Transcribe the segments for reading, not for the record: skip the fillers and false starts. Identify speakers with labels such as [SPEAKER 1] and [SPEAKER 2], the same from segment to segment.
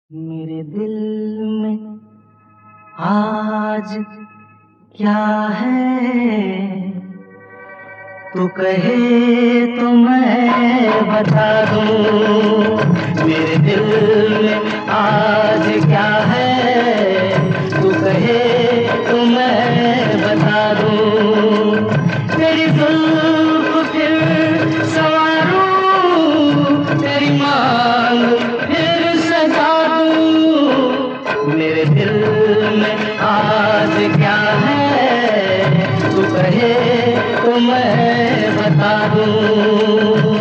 [SPEAKER 1] मेरे दिल में आज क्या है, तू कहे तो मैं बता दूं। मेरे दिल में आज क्या है, तू कहे तो मैं बता दूं। तेरी जुल्फ फिर संवारूं, तेरी मांग फिर सजा दूं। मेरे दिल में आज क्या है, तू कहे तो मैं बता दूं।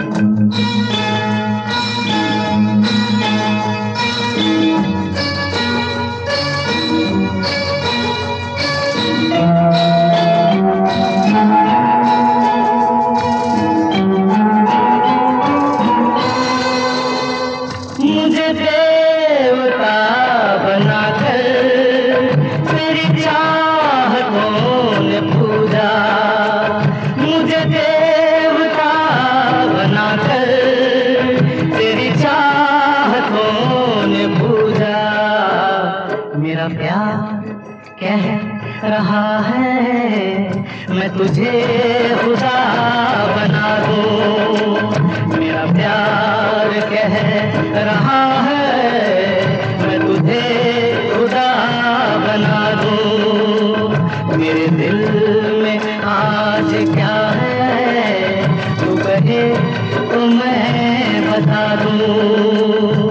[SPEAKER 1] मुझे देवता बनाकर तेरी चाहतों ने पूजा। मुझे देवता बनाकर तेरी चाहतों ने पूजा। मेरा प्यार कह रहा है मैं तुझे खुदा बना दूं। मेरा प्यार कह रहा है मैं तुझे खुदा बना दूं। मेरे दिल में आज क्या है, तू कहे तो मैं बता दूं।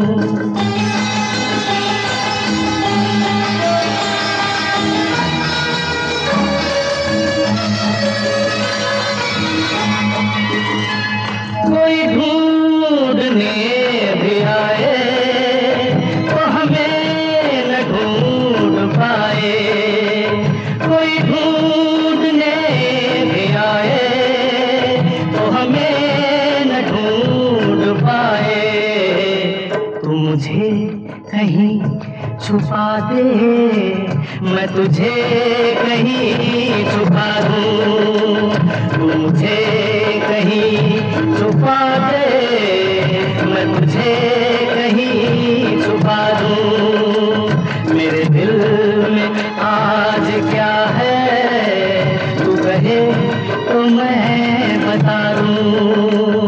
[SPEAKER 1] कोई ढूंढने भी आए तो हमें न ढूंढ पाए। कोई ढूंढने भी आए तो हमें न ढूंढ पाए। तू मुझे कहीं छुपा दे, मैं तुझे कहीं छुपा दूं। तू मुझे कहीं छुपा दे, मैं तुझे कहीं छुपा दूं। मेरे दिल में आज क्या है, तू कहे तो मैं बता दूं।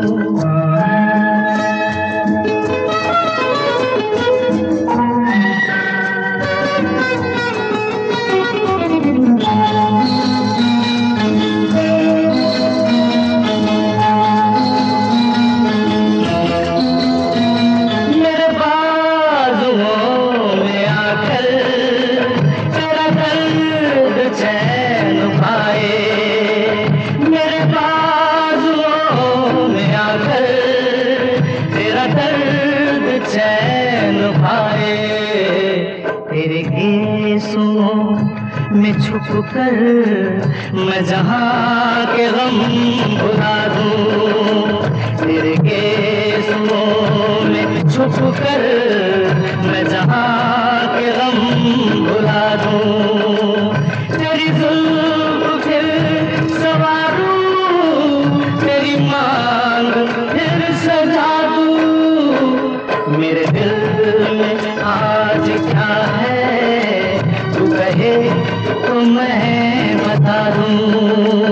[SPEAKER 1] चैन पाए तेरे केसों में छुप कर मैं जहाँ के गम भुला दूं। तेरे केसों में छुप कर मैं जहाँ के गम भुला दूं। तेरी जुल्फ फिर संवारूं, तेरी मांग फिर सजा दूं। मेरे दिल में आज क्या है, तू कहे तो मैं बता दूं।